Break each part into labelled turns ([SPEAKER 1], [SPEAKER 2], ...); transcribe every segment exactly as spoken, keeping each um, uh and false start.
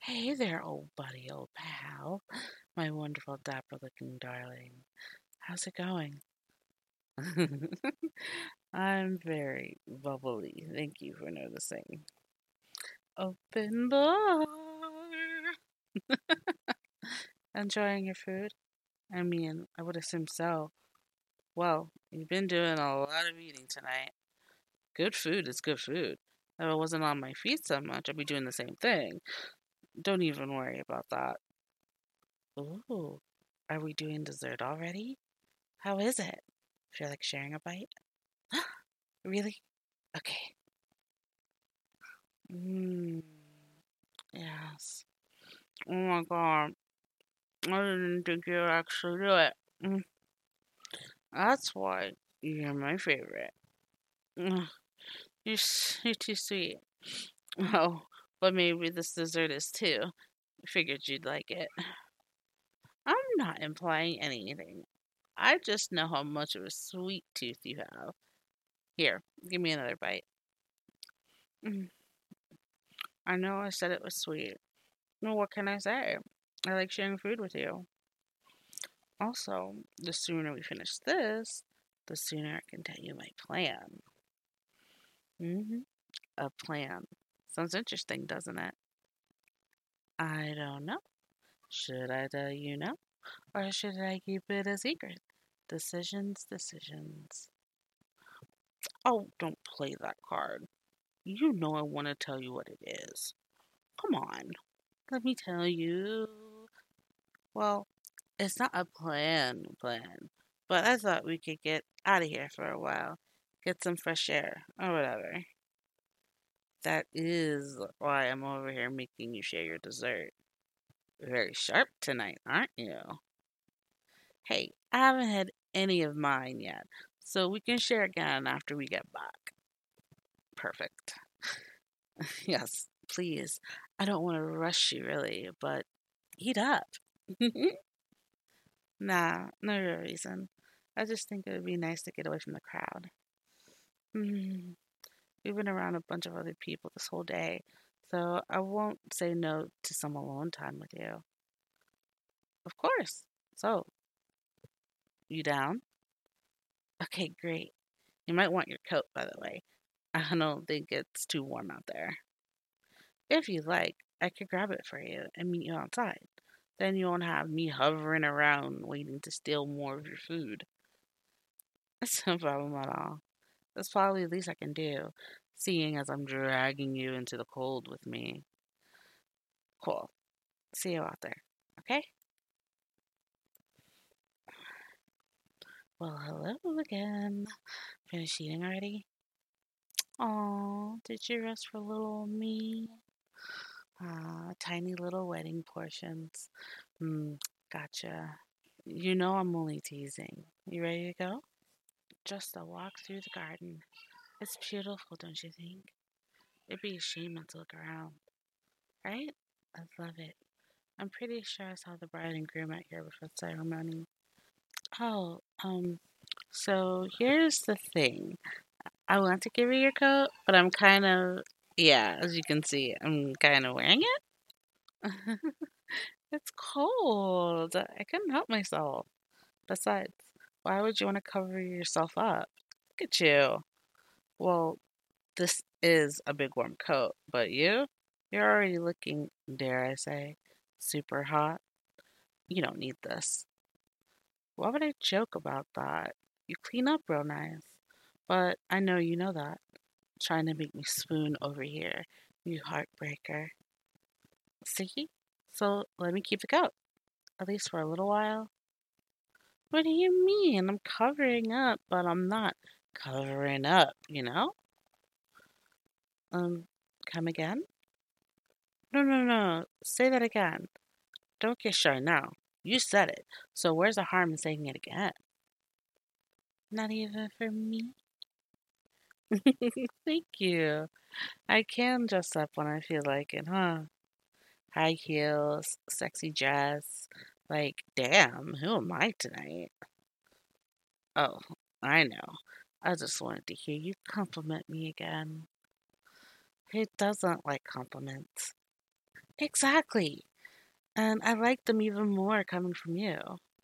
[SPEAKER 1] Hey there, old buddy, old pal. My wonderful, dapper looking darling. How's it going? I'm very bubbly. Thank you for noticing. Open bar. Enjoying your food? I mean, I would assume so. Well, you've been doing a lot of eating tonight. Good food is good food. If I wasn't on my feet so much, I'd be doing the same thing. Don't even worry about that. Ooh, are we doing dessert already? How is it? Feel like sharing a bite? Really? Okay. Mmm. Yes. Oh my god. I didn't think you'd actually do it. Mm. That's why you're my favorite. Mm. You're, s- you're too sweet. Oh, but maybe this dessert is too. Figured you'd like it. I'm not implying anything. I just know how much of a sweet tooth you have. Here, give me another bite. Mm. I know I said it was sweet. Well, what can I say? I like sharing food with you. Also, the sooner we finish this, the sooner I can tell you my plan. Hmm. A plan. Sounds interesting, doesn't it? I don't know. Should I tell you now? Or should I keep it a secret? Decisions, decisions. Oh, don't play that card. You know I want to tell you what it is. Come on, let me tell you. Well, it's not a plan plan, but I thought we could get out of here for a while, get some fresh air or whatever. That is why I'm over here making you share your dessert. Very sharp tonight, aren't you? Hey, I haven't had any of mine yet, so we can share again after we get back. Perfect. Yes, please. I don't want to rush you really, but eat up. Nah, no real reason. I just think it would be nice to get away from the crowd. Mm, we've been around a bunch of other people this whole day, so I won't say no to some alone time with you. Of course. So, you down? Okay, great. You might want your coat, by the way. I don't think it's too warm out there. If you like, I could grab it for you and meet you outside. Then you won't have me hovering around waiting to steal more of your food. That's no problem at all. That's probably the least I can do, seeing as I'm dragging you into the cold with me. Cool. See you out there. Okay? Well, hello again. Finished eating already? Oh, did you rest for little me? Ah, tiny little wedding portions. Hmm, gotcha. You know I'm only teasing. You ready to go? Just a walk through the garden. It's beautiful, don't you think? It'd be a shame not to look around, right? I love it. I'm pretty sure I saw the bride and groom out here before the ceremony. Oh, um, so here's the thing. I want to give you your coat, but I'm kind of, yeah, as you can see, I'm kind of wearing it. It's cold. I couldn't help myself. Besides, why would you want to cover yourself up? Look at you. Well, this is a big warm coat, but you, you're already looking, dare I say, super hot. You don't need this. Why would I joke about that? You clean up real nice. But I know you know that. Trying to make me swoon over here, you heartbreaker. See? So let me keep the coat, at least for a little while. What do you mean? I'm covering up, but I'm not covering up, you know? Um, come again? No, no, no. Say that again. Don't get shy now. You said it. So where's the harm in saying it again? Not even for me? Thank you. I can dress up when I feel like it, huh? High heels, sexy dress. Like, damn, who am I tonight? Oh, I know. I just wanted to hear you compliment me again. Who doesn't like compliments? Exactly. And I like them even more coming from you.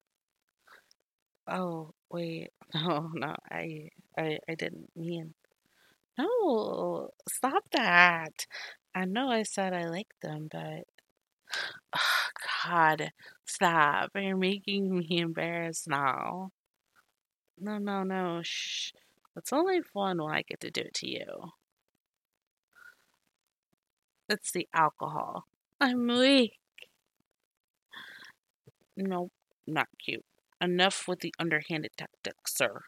[SPEAKER 1] Oh, wait. No, no, I, I, I didn't mean. No, stop that. I know I said I like them, but oh, God, stop. You're making me embarrassed now. No, no, no. Shh. It's only fun when I get to do it to you. It's the alcohol. I'm weak. No, not cute. Enough with the underhanded tactics, sir.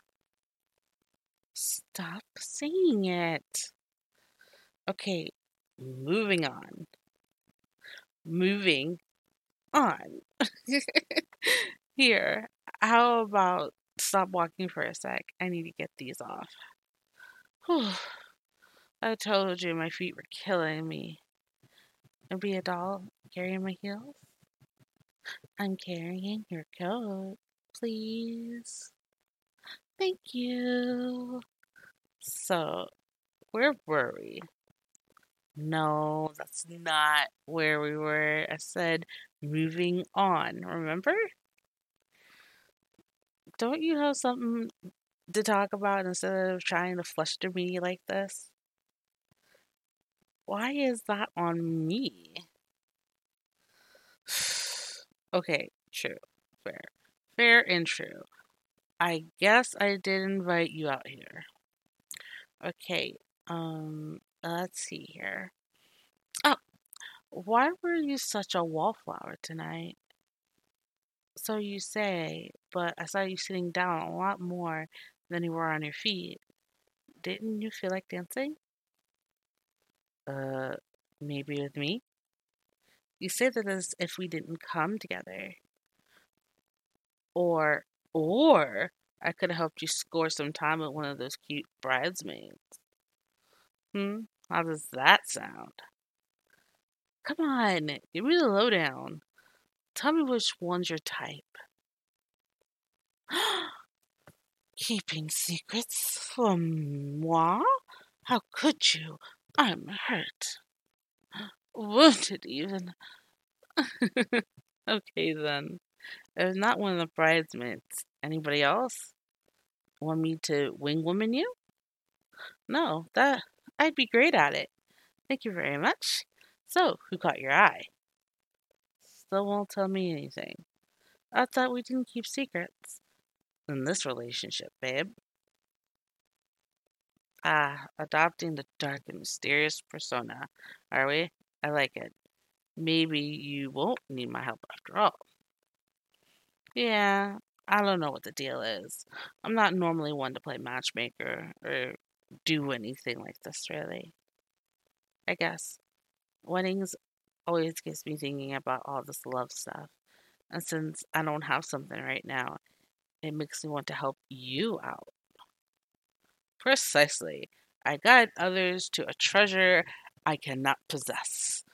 [SPEAKER 1] Stop saying it. Okay, moving on. Moving on. Here, how about stop walking for a sec? I need to get these off. Whew. I told you my feet were killing me. And be a doll carrying my heels? I'm carrying your coat, please. Thank you. So, where were we? No, that's not where we were. I said moving on, remember? Don't you have something to talk about instead of trying to fluster me like this? Why is that on me? Okay, true. Fair. Fair and true. I guess I did invite you out here. Okay, um, let's see here. Oh, why were you such a wallflower tonight? So you say, but I saw you sitting down a lot more than you were on your feet. Didn't you feel like dancing? Uh, maybe with me? You say that as if we didn't come together. Or, or I could have helped you score some time with one of those cute bridesmaids. Hmm? How does that sound? Come on, give me the lowdown. Tell me which one's your type. Keeping secrets from moi? How could you? I'm hurt. Wounded, even. Okay, then. If not one of the bridesmaids, anybody else? Want me to wing woman you? No, that I'd be great at it. Thank you very much. So, who caught your eye? Still won't tell me anything. I thought we didn't keep secrets in this relationship, babe. Ah, adopting the dark and mysterious persona, are we? I like it. Maybe you won't need my help after all. Yeah, I don't know what the deal is. I'm not normally one to play matchmaker or do anything like this, really. I guess. Weddings always gets me thinking about all this love stuff. And since I don't have something right now, it makes me want to help you out. Precisely. I guide others to a treasure I cannot possess.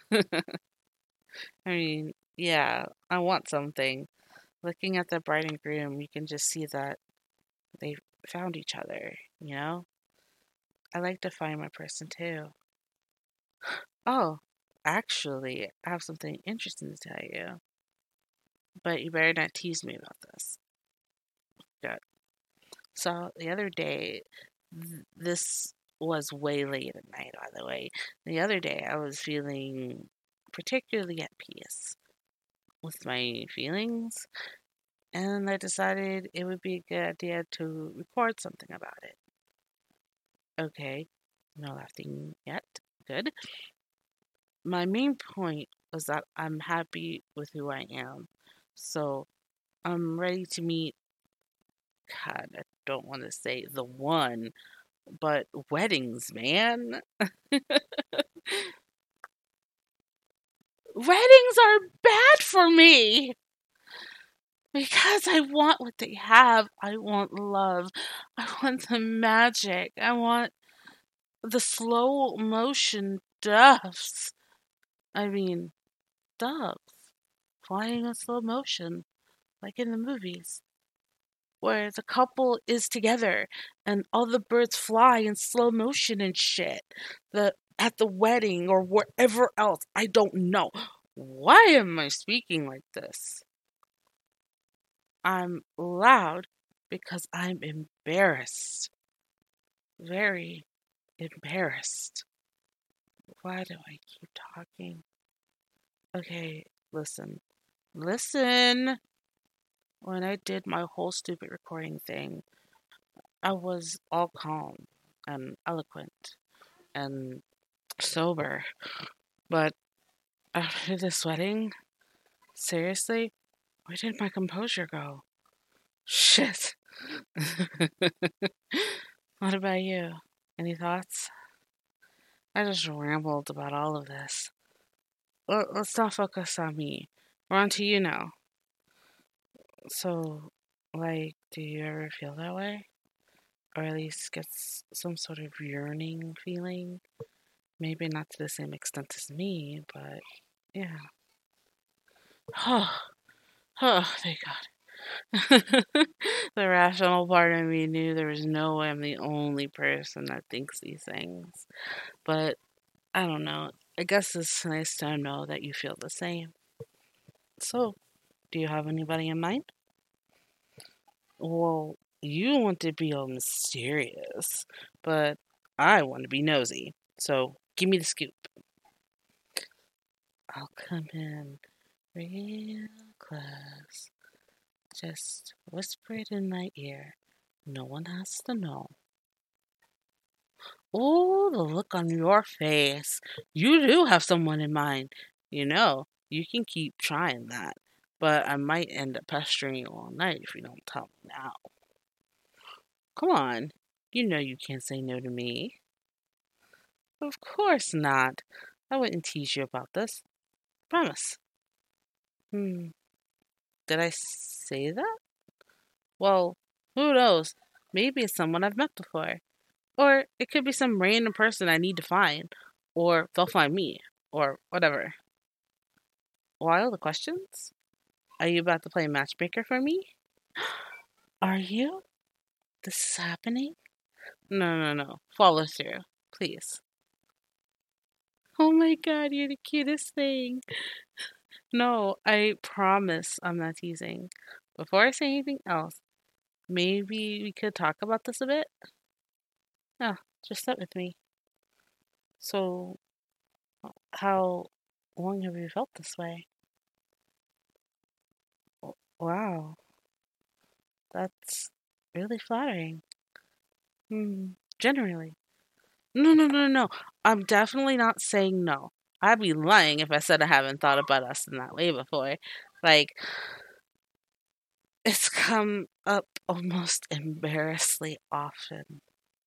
[SPEAKER 1] I mean, yeah, I want something. Looking at the bride and groom, you can just see that they found each other, you know? I like to find my person too. Oh, actually, I have something interesting to tell you. But you better not tease me about this. Good. So the other day, th- this was way late at night, by the way. The other day, I was feeling particularly at peace with my feelings, and I decided it would be a good idea to record something about it. Okay, no laughing yet. Good. My main point was that I'm happy with who I am. So I'm ready to meet, God, I don't want to say the one, but weddings, man. Weddings are bad for me because I want what they have. I want love. I want the magic. I want the slow motion doves. I mean, doves flying in slow motion, like in the movies, where the couple is together and all the birds fly in slow motion and shit. The at the wedding or wherever else. I don't know. Why am I speaking like this? I'm loud because I'm embarrassed. Very embarrassed. Why do I keep talking? Okay, listen. Listen. When I did my whole stupid recording thing, I was all calm and eloquent and sober. But after this wedding, seriously, where did my composure go? Shit. What about you? Any thoughts? I just rambled about all of this. Well, let's not focus on me. We're on to you now. So, like, do you ever feel that way? Or at least get some sort of yearning feeling? Maybe not to the same extent as me, but yeah. Oh, oh, thank God. The rational part of me knew there was no way I'm the only person that thinks these things. But I don't know. I guess it's nice to know that you feel the same. So, do you have anybody in mind? Well, you want to be all mysterious, but I want to be nosy. So, give me the scoop. I'll come in real close. Just whisper it in my ear. No one has to know. Oh, the look on your face. You do have someone in mind. You know, you can keep trying that. But I might end up pestering you all night if you don't tell me now. Come on. You know you can't say no to me. Of course not. I wouldn't tease you about this. Promise. Hmm. Did I say that? Well, who knows? Maybe it's someone I've met before. Or it could be some random person I need to find. Or they'll find me. Or whatever. Why all the questions? Are you about to play matchmaker for me? Are you? This is happening? No, no, no. Follow through. Please. Oh my god, you're the cutest thing. No, I promise I'm not teasing. Before I say anything else, maybe we could talk about this a bit? Yeah, just sit with me. So, how long have you felt this way? Wow, that's really flattering. Hmm, generally. No, no, no, no. I'm definitely not saying no. I'd be lying if I said I haven't thought about us in that way before. Like, it's come up almost embarrassingly often.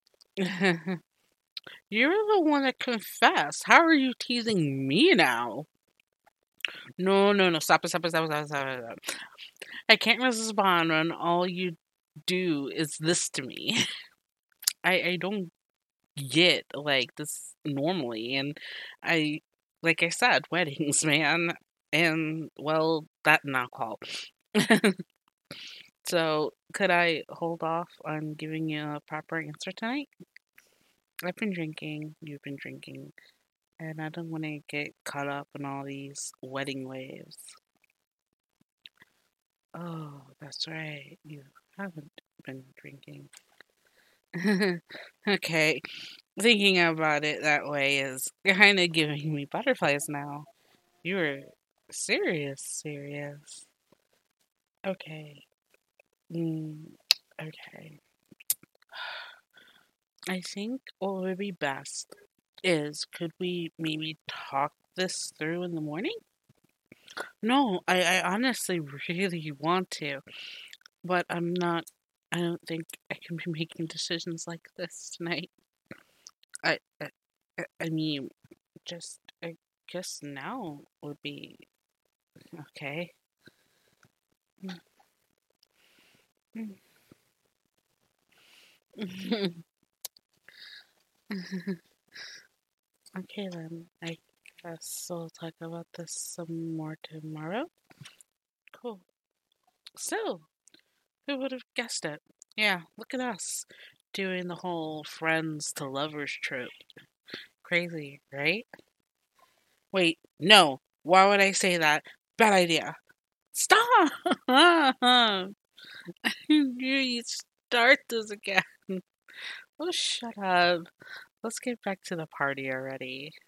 [SPEAKER 1] You're the one that confessed. How are you teasing me now? No, no, no. Stop it, stop it, stop it, stop it, stop it. Stop it. I can't respond when all you do is this to me. I, I don't get like this normally. And I, like I said, weddings, man. And, well, that and alcohol. So, could I hold off on giving you a proper answer tonight? I've been drinking, you've been drinking, and I don't want to get caught up in all these wedding waves. Oh, that's right, you haven't been drinking. Okay, thinking about it that way is kind of giving me butterflies now. You were serious, serious. Okay. Mm, okay. I think what would be best is could we maybe talk this through in the morning? No, I, I honestly really want to, but I'm not. I don't think I can be making decisions like this tonight. I, I, I I mean, just I guess now would be okay. Okay then, I guess we'll talk about this some more tomorrow. Cool. So, who would have guessed it? Yeah, look at us doing the whole friends to lovers trope. Crazy, right? Wait, no. Why would I say that? Bad idea. Stop! You start this again. Oh, shut up. Let's get back to the party already.